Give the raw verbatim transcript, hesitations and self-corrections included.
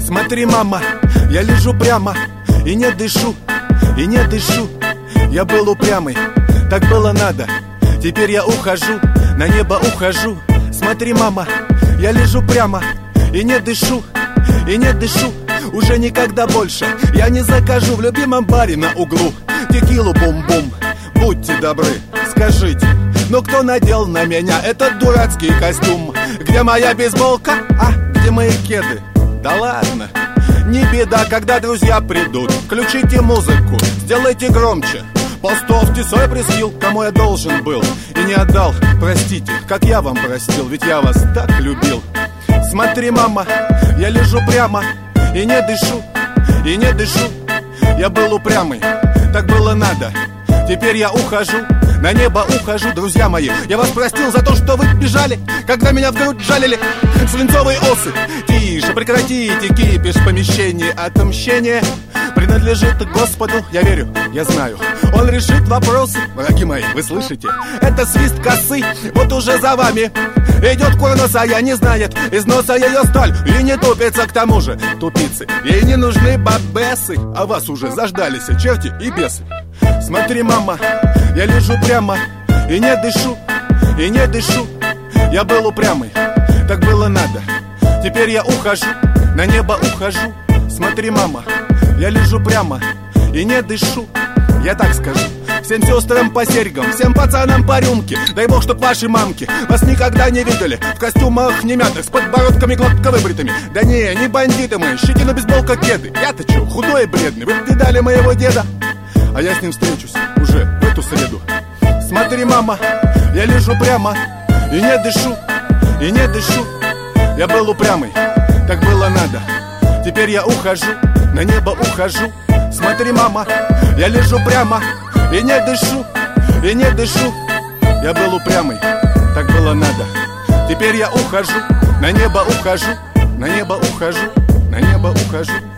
Смотри, мама, я лежу прямо и не дышу, и не дышу. Я был упрямый, так было надо. Теперь я ухожу, на небо ухожу. Смотри, мама, я лежу прямо и не дышу, и не дышу. Уже никогда больше я не закажу в любимом баре на углу текилу бум-бум. Будьте добры, скажите, ну кто надел на меня этот дурацкий костюм? Где моя бейсболка? А, где мои кеды? Да ладно, не беда, когда друзья придут. Включите музыку, сделайте громче. Поставьте свой пресс-хилл, кому я должен был и не отдал. Простите, как я вам простил, ведь я вас так любил. Смотри, мама, я лежу прямо и не дышу, и не дышу. Я был упрямый, так было надо. Теперь я ухожу, на небо ухожу. Друзья мои, я вас простил за то, что вы бежали, когда меня в грудь жалили свинцовые осы. Тише, прекратите кипиш в помещении. Отмщение принадлежит Господу. Я верю, я знаю, Он решит вопросы. Враги мои, вы слышите? Это свист косы, вот уже за вами идет курносая, не знает из носа ее сталь и не тупится к тому же. Тупицы, ей не нужны бабесы, а вас уже заждались черти и бесы. Смотри, мама, я лежу прямо и не дышу, и не дышу. Я был упрямый, так было надо. Теперь я ухожу, на небо ухожу. Смотри, мама, я лежу прямо и не дышу. Я так скажу всем сестрам по серьгам, всем пацанам по рюмке. Дай бог, чтоб ваши мамки вас никогда не видели в костюмах немятых, с подбородками гладко выбритыми. Да не, не бандиты мы, щетина, бейсболка, кеды. Я-то чё, худой и бледный, вы видали моего деда? А я с ним встречусь уже в эту среду. Смотри, мама, я лежу прямо и не дышу, и не дышу. Я был упрямый, так было надо. Теперь я ухожу, на небо ухожу. Смотри, мама, я лежу прямо и не дышу, и не дышу. Я был упрямый, так было надо. Теперь я ухожу, на небо ухожу, на небо ухожу, на небо ухожу.